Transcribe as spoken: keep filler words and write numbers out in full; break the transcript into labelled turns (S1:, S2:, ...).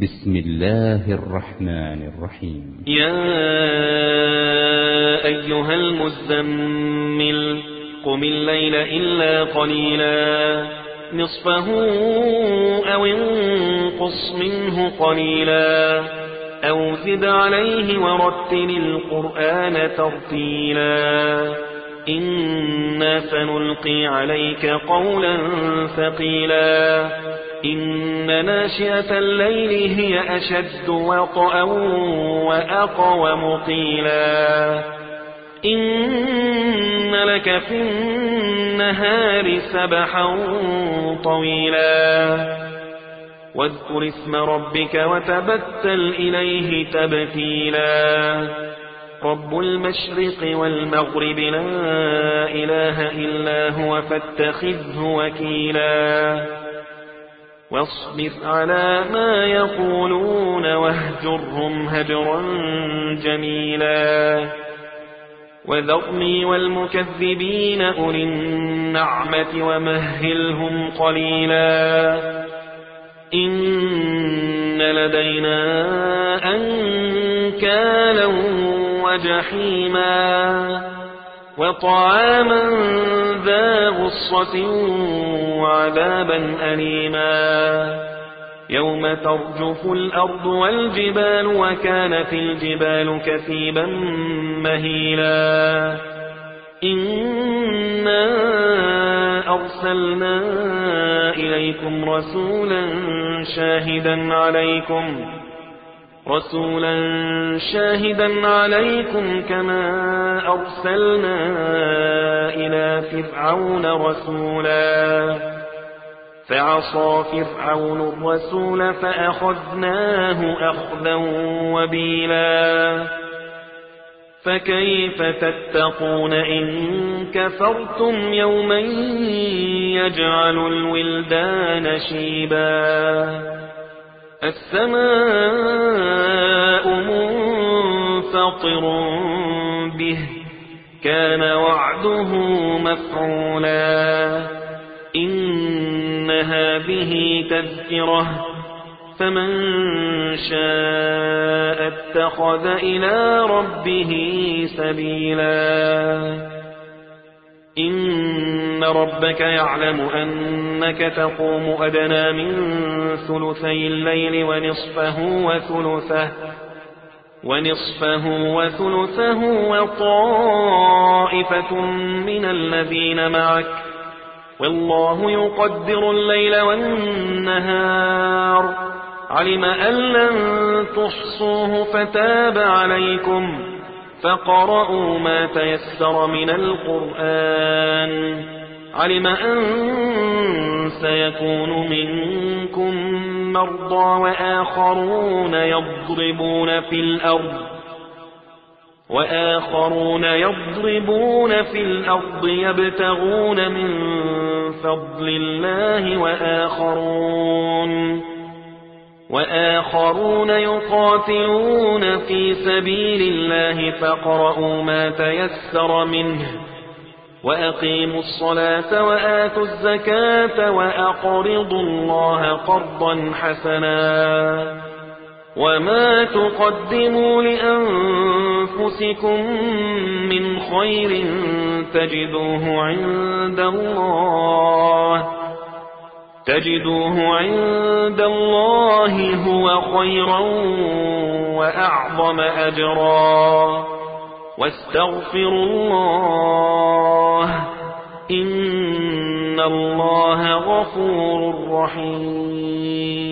S1: بسم الله الرحمن الرحيم.
S2: يا أيها المزمل قم الليل إلا قليلا نصفه أو انقص منه قليلا أو زد عليه ورتل القرآن ترتيلا إنا سنلقي عليك قولا ثقيلا إن ناشئة الليل هي أشد وطئا وأقوم قيلا إن لك في النهار سبحا طويلا واذكر اسم ربك وتبتل إليه تبتيلا رب المشرق والمغرب لا إله إلا هو فاتخذه وكيلا واصبر على ما يقولون واهجرهم هجرا جميلا وذرني والمكذبين أولي النعمة ومهلهم قليلا إن لدينا أنكالا وجحيما وطعاما ذا غصة وعذابا أليما يوم ترجف الأرض والجبال وكانت الجبال كثيبا مهيلا إنا أرسلنا إليكم رسولا شاهدا عليكم رسولا شاهدا عليكم كما أرسلنا إلى فرعون رسولا فعصى فرعون الرسول فأخذناه أخذا وبيلا فكيف تتقون إن كفرتم يوما يجعل الولدان شيبا السماء منفطر به كان وعده مفعولا إن هذه تذكرة فمن شاء اتخذ إلى ربه سبيلا إن ربك يعلم أنك تقوم أدنى من ثلثي الليل ونصفه وثلثه ونصفه وثلثه وطائفة من الذين معك والله يقدر الليل والنهار علم أن لن تحصوه فتاب عليكم فقرأوا ما تيسر من القرآن علم أن سيكون منكم مرضى وآخرون يضربون في الأرض وآخرون يضربون في الأرض يبتغون من فضل الله وآخرون وآخرون يقاتلون في سبيل الله فاقرؤوا ما تيسر منه وأقيموا الصلاة وآتوا الزكاة وأقرضوا الله قرضا حسنا وما تقدموا لأنفسكم من خير تجدوه عند الله تجدوه عند الله هو خيرا وأعظم أجرا واستغفروا الله إن الله غفور رحيم.